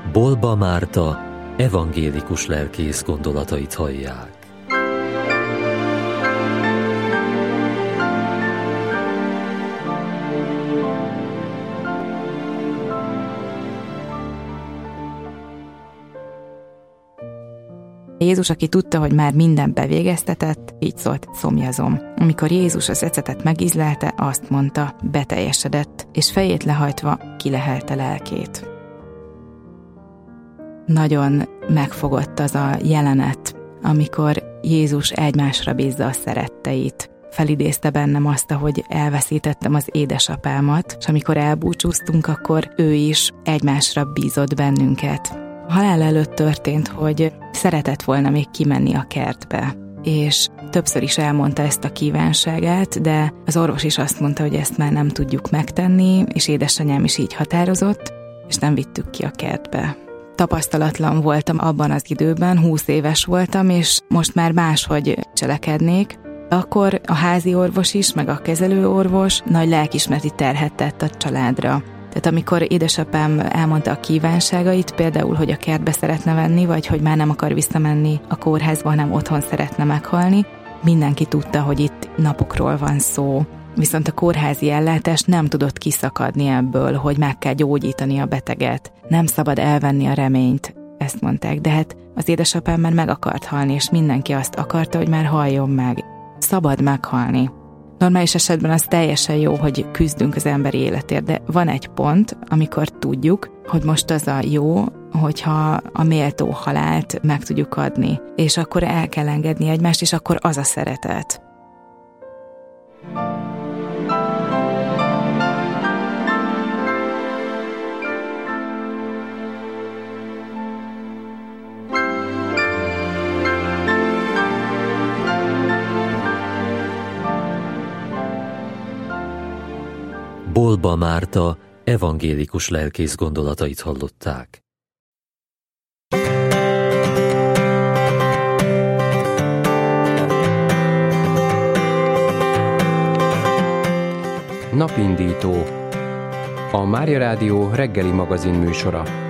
Bolba Márta evangélikus lelkész gondolatait hallják. Jézus, aki tudta, hogy már mindent bevégeztetett, így szólt: szomjazom. Amikor Jézus az ecetet megízlelte, azt mondta: beteljesedett, és fejét lehajtva kilehelte lelkét. Nagyon megfogott az a jelenet, amikor Jézus egymásra bízza a szeretteit. Felidézte bennem azt, ahogy elveszítettem az édesapámat, és amikor elbúcsúztunk, akkor ő is egymásra bízott bennünket. Halál előtt történt, hogy szeretett volna még kimenni a kertbe, és többször is elmondta ezt a kívánságát, de az orvos is azt mondta, hogy ezt már nem tudjuk megtenni, és édesanyám is így határozott, és nem vittük ki a kertbe. Tapasztalatlan voltam abban az időben, 20 éves voltam, és most már máshogy cselekednék. Akkor a házi orvos is, meg a kezelőorvos nagy lelkiismereti terhet tett a családra. Tehát amikor édesapám elmondta a kívánságait, például, hogy a kertbe szeretne venni, vagy hogy már nem akar visszamenni a kórházba, hanem otthon szeretne meghalni, mindenki tudta, hogy itt napokról van szó. Viszont a kórházi ellátás nem tudott kiszakadni ebből, hogy meg kell gyógyítani a beteget. Nem szabad elvenni a reményt, ezt mondták, de hát az édesapám már meg akart halni, és mindenki azt akarta, hogy már haljon meg. Szabad meghalni. Normális esetben az teljesen jó, hogy küzdünk az emberi életért, de van egy pont, amikor tudjuk, hogy most az a jó, hogyha a méltó halált meg tudjuk adni, és akkor el kell engedni egymást, és akkor az a szeretet. Bolba Márta evangélikus lelkész gondolatait hallották. Napindító. A Mária Rádió reggeli magazin műsora.